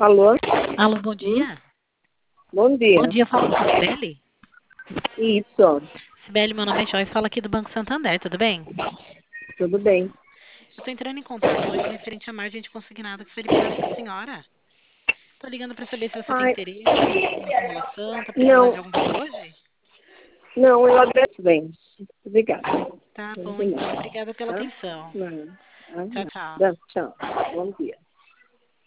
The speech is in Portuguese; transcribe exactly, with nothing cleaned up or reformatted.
Alô? Alô, bom Hum? dia. Bom Bom dia. dia, falo com a Sibeli. Isso, Sibeli, meu nome é Joy, falo aqui do Banco Santander, tudo bem? tudo bem. Eu estou entrando em contato hoje referente à margem de consignado que foi liberada para a senhora. Estou ligando para saber se você tem Ai, interesse em uma simulação, está precisando não, de algum valor hoje? não, eu agradeço bem. Obrigada. Tá Não bom, tem então. nada, Obrigada pela tá? atenção. Não, Tchau, tchau. nada. Tchau. Bom dia.